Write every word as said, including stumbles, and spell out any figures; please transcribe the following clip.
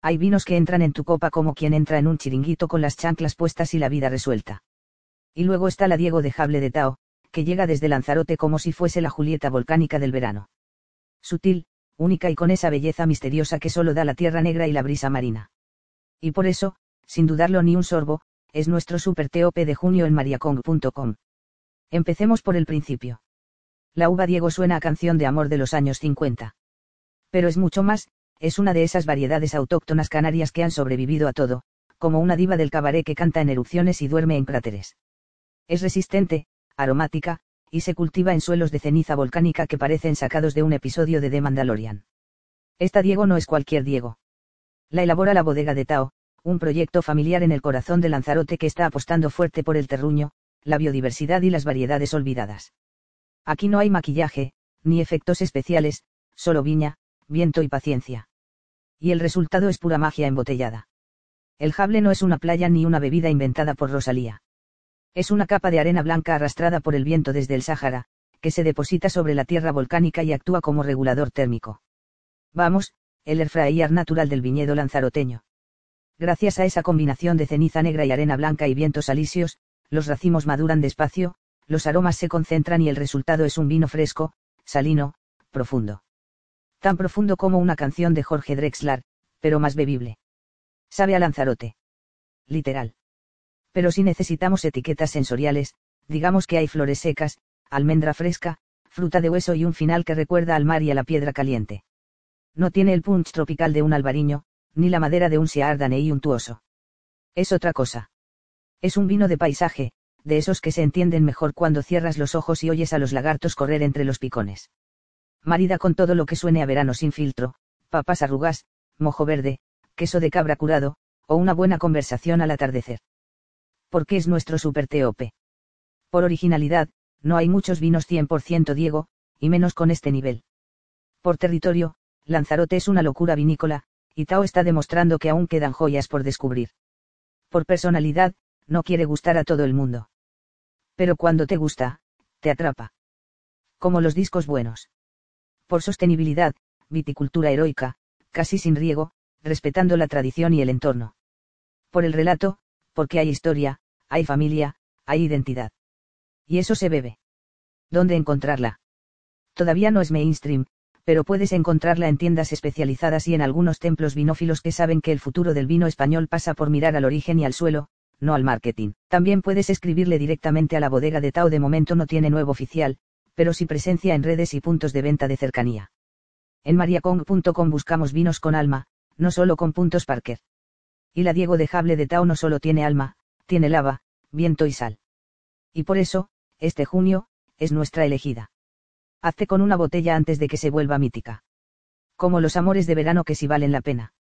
Hay vinos que entran en tu copa como quien entra en un chiringuito con las chanclas puestas y la vida resuelta. Y luego está la Diego dejable de Tao, que llega desde Lanzarote como si fuese la Julieta volcánica del verano. Sutil, única y con esa belleza misteriosa que solo da la tierra negra y la brisa marina. Y por eso, sin dudarlo ni un sorbo, es nuestro super T O P de junio en mariacong punto com. Empecemos por el principio. La uva Diego suena a canción de amor de los años cincuenta. Pero es mucho más, es una de esas variedades autóctonas canarias que han sobrevivido a todo, como una diva del cabaret que canta en erupciones y duerme en cráteres. Es resistente, aromática, y se cultiva en suelos de ceniza volcánica que parecen sacados de un episodio de The Mandalorian. Esta Diego no es cualquier Diego. La elabora la bodega de Tao, un proyecto familiar en el corazón de Lanzarote que está apostando fuerte por el terruño, la biodiversidad y las variedades olvidadas. Aquí no hay maquillaje, ni efectos especiales, solo viña, viento y paciencia. Y el resultado es pura magia embotellada. El Jable no es una playa ni una bebida inventada por Rosalía. Es una capa de arena blanca arrastrada por el viento desde el Sáhara, que se deposita sobre la tierra volcánica y actúa como regulador térmico. Vamos, el air fryer natural del viñedo lanzaroteño. Gracias a esa combinación de ceniza negra y arena blanca y vientos alisios, los racimos maduran despacio, los aromas se concentran y el resultado es un vino fresco, salino, profundo. Tan profundo como una canción de Jorge Drexler, pero más bebible. Sabe a Lanzarote. Literal. Pero si necesitamos etiquetas sensoriales, digamos que hay flores secas, almendra fresca, fruta de hueso y un final que recuerda al mar y a la piedra caliente. No tiene el punch tropical de un albariño, ni la madera de un Chardonnay untuoso. Es otra cosa. Es un vino de paisaje, de esos que se entienden mejor cuando cierras los ojos y oyes a los lagartos correr entre los picones. Marida con todo lo que suene a verano sin filtro, papas arrugas, mojo verde, queso de cabra curado, o una buena conversación al atardecer. ¿Por qué es nuestro super T O P? Por originalidad, no hay muchos vinos cien por ciento Diego, y menos con este nivel. Por territorio, Lanzarote es una locura vinícola, y Tao está demostrando que aún quedan joyas por descubrir. Por personalidad, no quiere gustar a todo el mundo. Pero cuando te gusta, te atrapa. Como los discos buenos. Por sostenibilidad, viticultura heroica, casi sin riego, respetando la tradición y el entorno. Por el relato, porque hay historia, hay familia, hay identidad. Y eso se bebe. ¿Dónde encontrarla? Todavía no es mainstream, pero puedes encontrarla en tiendas especializadas y en algunos templos vinófilos que saben que el futuro del vino español pasa por mirar al origen y al suelo, no al marketing. También puedes escribirle directamente a la bodega de Tao. De momento no tiene nuevo oficial, pero sí presencia en redes y puntos de venta de cercanía. En mariacong punto com buscamos vinos con alma, no solo con puntos Parker. Y la Diego dejable de Tao no solo tiene alma, tiene lava, viento y sal. Y por eso, este junio, es nuestra elegida. Hazte con una botella antes de que se vuelva mítica. Como los amores de verano que sí valen la pena.